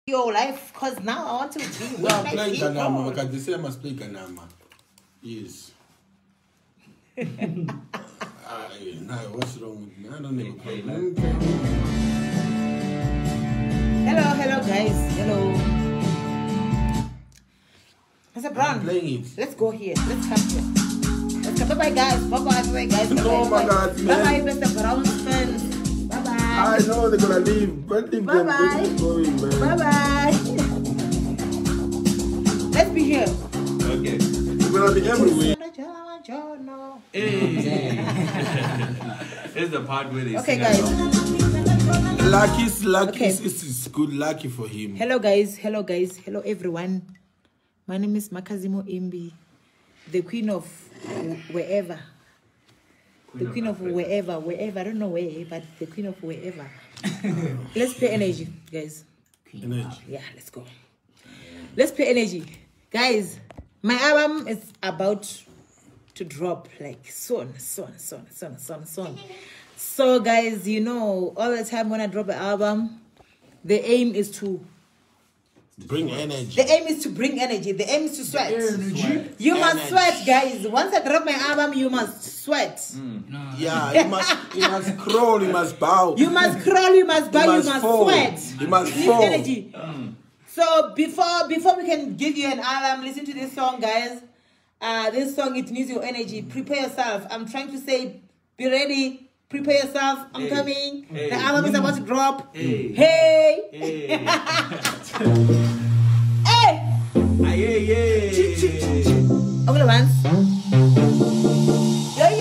your life, because now I want to be with No, my play people. Ganama, because they say I must play Ganama. Yes. No, what's wrong with me? I don't even play. Hello, guys. Hello. Mr. Brown, I'm playing it. let's go here. Let's come here. Let's come. Bye-bye, guys. Bye-bye, guys. Bye-bye. No, my God, man. Bye-bye, Mr. Brown's fans. Bye-bye. I know they're gonna leave, but leave them. Bye-bye. Let's going, man. Bye-bye. Let's be here. Okay. We're gonna be everywhere. Hey. It's the part where they Okay, sing guys. along. Lucky's Okay. is good lucky for him. Hello, guys. Hello, guys. Hello, everyone. My name is Makazimo Imbi, the queen of wherever. The queen of wherever. I don't know where, but the queen of wherever. Let's play energy, guys. Energy. Yeah, let's go. Let's play energy. Guys, my album is about to drop like soon. So, guys, you know, all the time when I drop an album, the aim is to Bring energy. The aim is to bring energy. The aim is to sweat. You must Energy. sweat, guys. Once I drop my album, you must sweat. Yeah, you must crawl, you must bow. You must crawl, you must bow, you must fall. sweat. You must Need fall. energy. So before we can give you an album, listen to this song, guys. This song, it needs your energy. Prepare yourself. I'm trying to say, be ready. Prepare yourself. I'm coming. Hey. The album is about to drop. Hey. Hey. Hey. Hey. Aye. Over the ones. Yeah.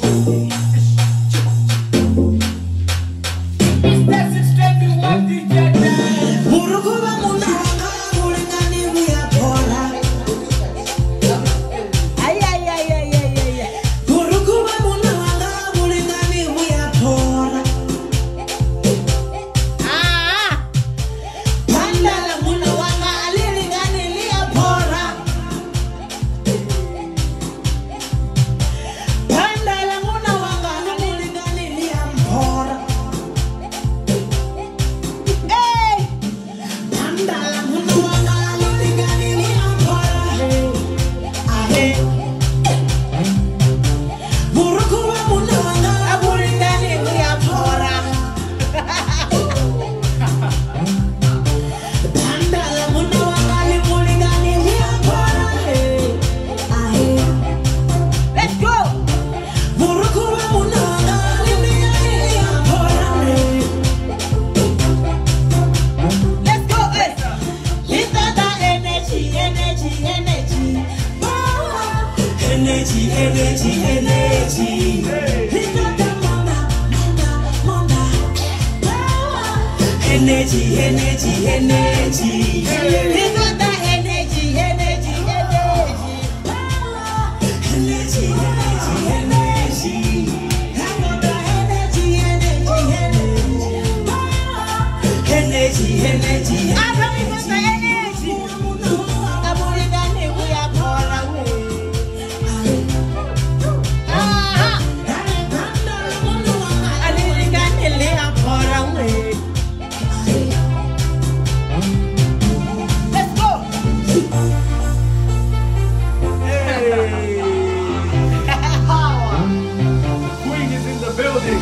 Queen is in the building.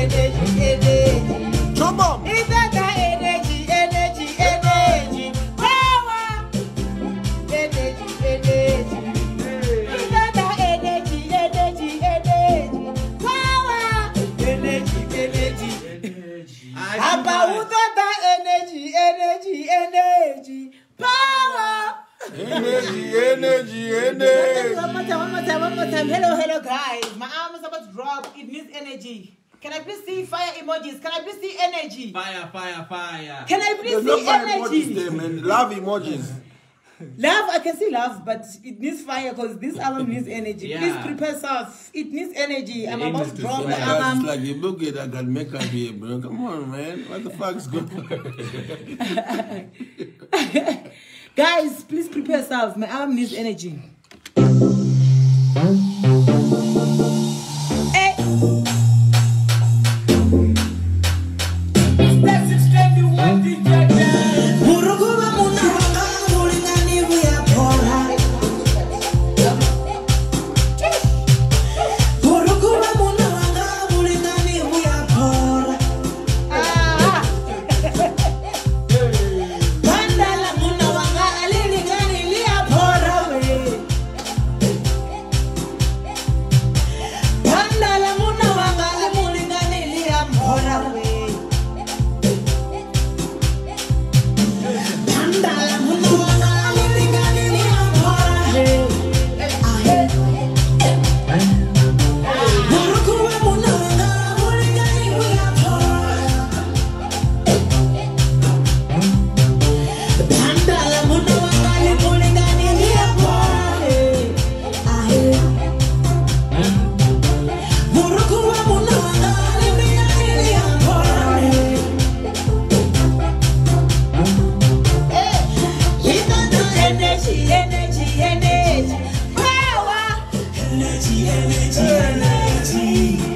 Come on. Is that the energy, energy, energy, power? Energy, energy. Is that the energy, energy, energy, power? Energy, energy. About the energy, energy, energy, power. Energy, energy, energy. One more time. Hello, guys. My arm is about to drop. It needs energy. Can I please see fire emojis? Can I please see energy? Fire. Can I please There's no see fire energy? emojis there, man. Love emojis. Love, I can see love, but it needs fire because this album needs energy. Yeah. Please prepare yourself. It needs energy. I'm about to drop the Guys, it's album. like you look at I got makeup here, bro. Come on, man. What the fuck is going on? Guys, please prepare yourself. My album needs energy. Hey. That's extremely what did you energy, power, energy.